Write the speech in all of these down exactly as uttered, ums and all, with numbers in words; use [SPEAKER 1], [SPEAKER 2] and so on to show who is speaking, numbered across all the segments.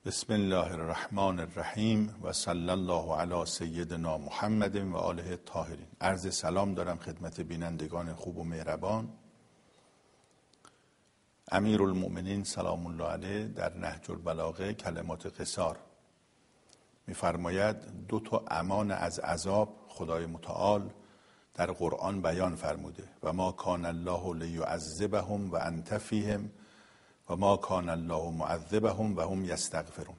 [SPEAKER 1] بسم الله الرحمن الرحیم و صلی الله علی سیدنا محمد و آله الطاهرین. عرض سلام دارم خدمت بینندگان خوب و مهربان. امیرالمؤمنین سلام الله علیه در نهج البلاغه کلمات قصار می‌فرماید دو تا امان از عذاب خدای متعال در قرآن بیان فرموده و ما کان الله لیعذبهم و انت فیهم و ما کان الله معذبهم و هم یستغفرون.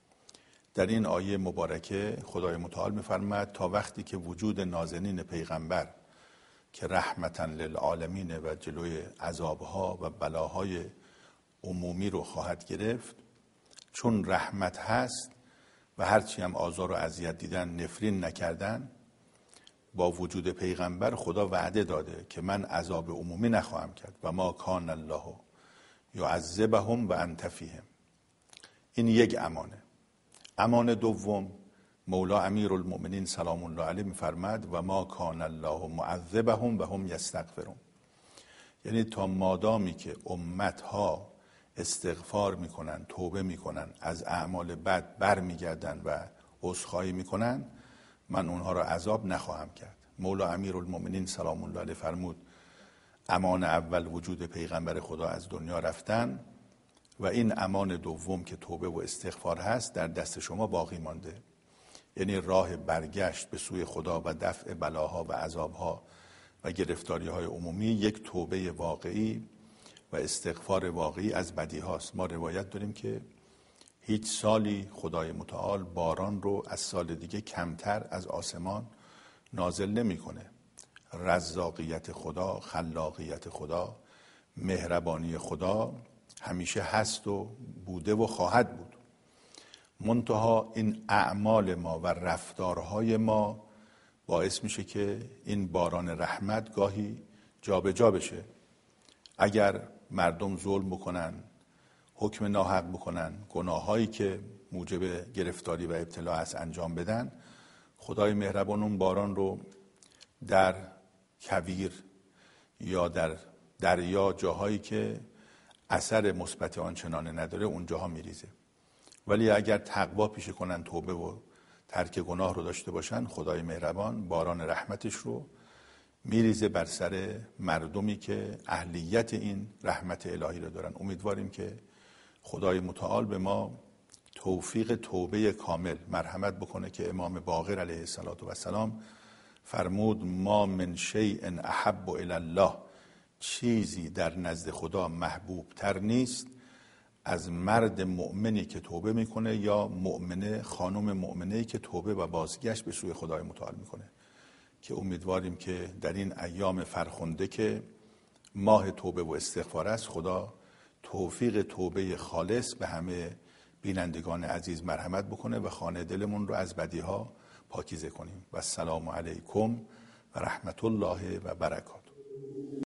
[SPEAKER 1] در این آیه مبارکه خدای متعال می‌فرماید تا وقتی که وجود نازنین پیغمبر که رحمتاً للعالمین و جلوی عذابها و بلاهای عمومی رو خواهد گرفت، چون رحمت هست و هرچی هم آزار و اذیت دیدن نفرین نکردن، با وجود پیغمبر خدا وعده داده که من عذاب عمومی نخواهم کرد و ما کان الله یعذبهم و انت فیهم. این یک امانه. امان دوم، مولا امیرالمؤمنین سلام الله علیه می‌فرماید و ما کان الله معذبهم و هم یستغفرون. یعنی تا مادامی که امتها استغفار میکنن، توبه میکنن، از اعمال بد برمیگردن و عذرخواهی میکنن، من اونها را عذاب نخواهم کرد. مولا امیرالمؤمنین سلام الله علیه فرمود امان اول وجود پیغمبر خدا از دنیا رفتن و این امان دوم که توبه و استغفار هست در دست شما باقی مانده. یعنی راه برگشت به سوی خدا و دفع بلاها و عذابها و گرفتاریهای عمومی یک توبه واقعی و استغفار واقعی از بدی هاست. ما روایت داریم که هیچ سالی خدای متعال باران رو از سال دیگه کمتر از آسمان نازل نمی‌کنه. رزاقیت خدا، خلاقیت خدا، مهربانی خدا همیشه هست و بوده و خواهد بود. منتها این اعمال ما و رفتارهای ما باعث میشه که این باران رحمت گاهی جابجا جا بشه. اگر مردم ظلم بکنن، حکم ناحق بکنن، گناهایی که موجب گرفتاری و ابتلا است انجام بدن، خدای مهربان اون باران رو در کویر یا در دریا، جاهایی که اثر مثبت آنچنانه نداره، اونجاها میریزه. ولی اگر تقوا پیشه کنن، توبه و ترک گناه رو داشته باشن، خدای مهربان باران رحمتش رو میریزه بر سر مردمی که اهلیت این رحمت الهی رو دارن. امیدواریم که خدای متعال به ما توفیق توبه کامل مرحمت بکنه که امام باقر علیه السلام فرمود ما من شیء احب الی الله، چیزی در نزد خدا محبوب تر نیست از مرد مؤمنی که توبه میکنه یا مؤمنه، خانم مؤمنه‌ای که توبه و بازگشت به سوی خدای متعال میکنه. که امیدواریم که در این ایام فرخنده که ماه توبه و استغفار است، خدا توفیق توبه خالص به همه بینندگان عزیز مرحمت بکنه و خانه دلمون رو از بدیها پاکیزه کنیم. و السلام علیکم و رحمت الله و برکاته.